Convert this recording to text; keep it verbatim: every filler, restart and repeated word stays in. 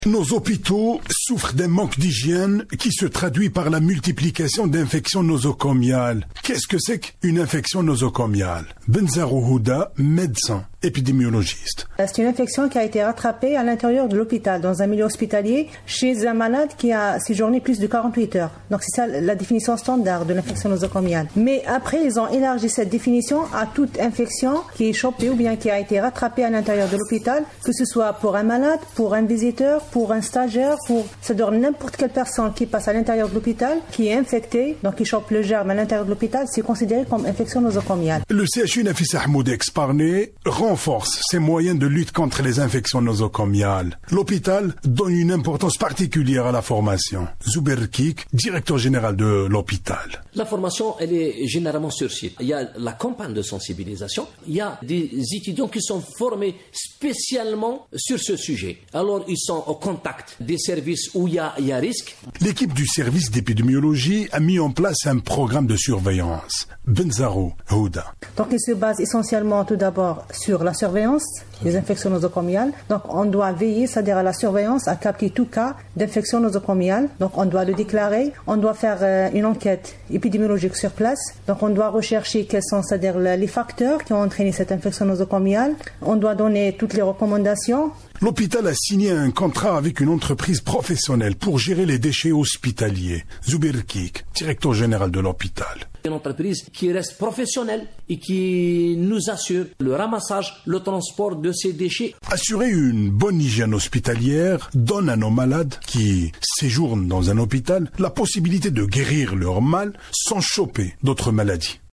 Nos hôpitaux souffrent d'un manque d'hygiène qui se traduit par la multiplication d'infections nosocomiales. Qu'est-ce que c'est qu'une infection nosocomiale? Benzaro Houda, médecin, épidémiologiste. C'est une infection qui a été rattrapée à l'intérieur de l'hôpital, dans un milieu hospitalier, chez un malade qui a séjourné plus de quarante-huit heures. Donc c'est ça la définition standard de l'infection nosocomiale. Mais après, ils ont élargi cette définition à toute infection qui est chopée ou bien qui a été rattrapée à l'intérieur de l'hôpital, que ce soit pour un malade, pour un visiteur, pour un stagiaire, pour c'est-à-dire n'importe quelle personne qui passe à l'intérieur de l'hôpital, qui est infectée, donc qui chope le germe à l'intérieur de l'hôpital, c'est considéré comme infection nosocomiale. Le C H U Nafis Ahmoud ex-Parné renforce ses moyens de lutte contre les infections nosocomiales. L'hôpital donne une importance particulière à la formation. Zuber Kik, directeur général de l'hôpital. La formation, elle est généralement sur site. Il y a la campagne de sensibilisation. Il y a des étudiants qui sont formés spécialement sur ce sujet. Alors, ils sont au contact des services où il y a, il y a risque. L'équipe du service d'épidémiologie a mis en place un programme de surveillance. Benzaro Houda. Donc, il se base essentiellement tout d'abord sur la surveillance des infections nosocomiales. Donc, on doit veiller, c'est-à-dire à la surveillance, à capter tout cas d'infection nosocomiale. Donc, on doit le déclarer. On doit faire euh, une enquête épidémiologique sur place. Donc, on doit rechercher quels sont, c'est-à-dire les facteurs qui ont entraîné cette infection nosocomiale. On doit donner toutes les recommandations. L'hôpital a signé un contrat avec une entreprise professionnelle pour gérer les déchets hospitaliers. Zuber Kik, directeur général de l'hôpital. Une entreprise qui reste professionnelle et qui nous assure le ramassage, le transport de ces déchets. Assurer une bonne hygiène hospitalière donne à nos malades qui séjournent dans un hôpital la possibilité de guérir leur mal sans choper d'autres maladies.